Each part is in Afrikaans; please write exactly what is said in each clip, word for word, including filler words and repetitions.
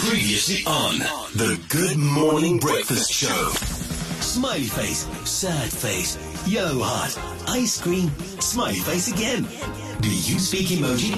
Previously on the Good Morning Breakfast Show. Smiley face, sad face, yo heart, ice cream, smiley face again. Do you speak emoji?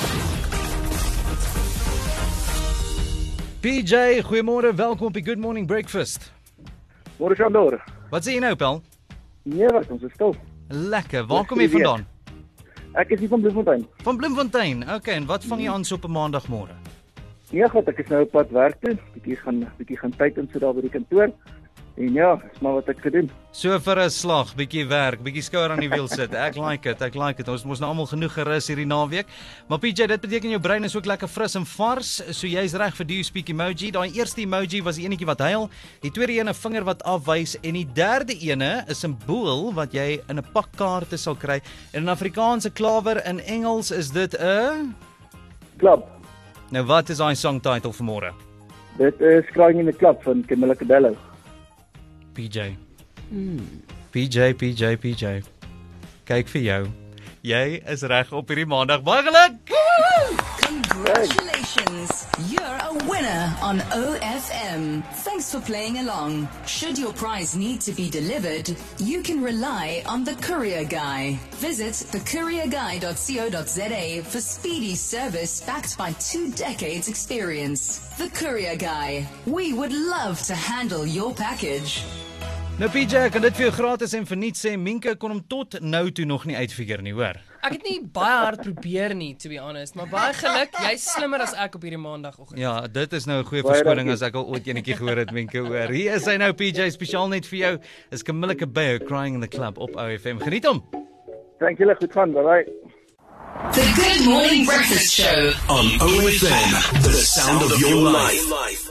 P J, goeiemôre, welkom op die Good Morning Breakfast. Môre Shandor. Wat sê jy nou, Pel? Nee, wat ons is stil. Lekker, waar kom jy vandaan? Ek is hier van Bloemfontein. Van Bloemfontein, okay, en wat vang jy aan so op 'n maandagmôre? Nee, God, ek is nou op pad werk toe. Bietjie gaan bietjie gaan tyd in sit daar by die kantoor. En ja, dis maar wat ek gedoen. So vir 'n slag, bietjie werk, bietjie skouer aan die wiel sit. Ek like dit, ek like dit. Ons mos nou almal genoeg gerus hierdie naweek. Maar P J, dit beteken jou brein is ook lekker fris en vars. So jy's reg vir Do You Speak emoji. Daai eerste emoji was die enetjie wat huil, die tweede een 'n vinger wat afwys en die derde ene 'n simbool wat jy in 'n pak kaarte sal kry. In Afrikaanse klawer, in Engels is dit 'n Klap. Nou wat is daai song title vir môre? Dit is Crying in the Club van Camila Cabello. P J. Mm. P J, P J, P J. Kyk vir jou. Jy is reg op hierdie maandag. Baie geluk! Congratulations! You're a winner on O F M. Thanks for playing along. Should your prize need to be delivered, you can rely on the Courier Guy. Visit the courier guy dot co dot za for speedy service backed by two decades experience. The Courier Guy. We would love to handle your package. Nou P J, ek kan dit vir jou gratis en verniet sê, Minke kon hom tot nou toe nog nie uitfigure nie, hoor. Ek het nie baie hard probeer nie, to be honest, maar baie geluk, jy's slimmer as ek op hierdie maandagoggend. Ja, dit is nou 'n goeie verskoning as ek al ooit enetjie gehoor het, Minke, hoor. Hier is hy nou, P J, spesiaal net vir jou. Is Camila Cabello, Crying in the Club op O F M. Geniet hom. Dank julle, goed gaan, bye bye. The Good Morning Breakfast Show On O F M, the sound of your life.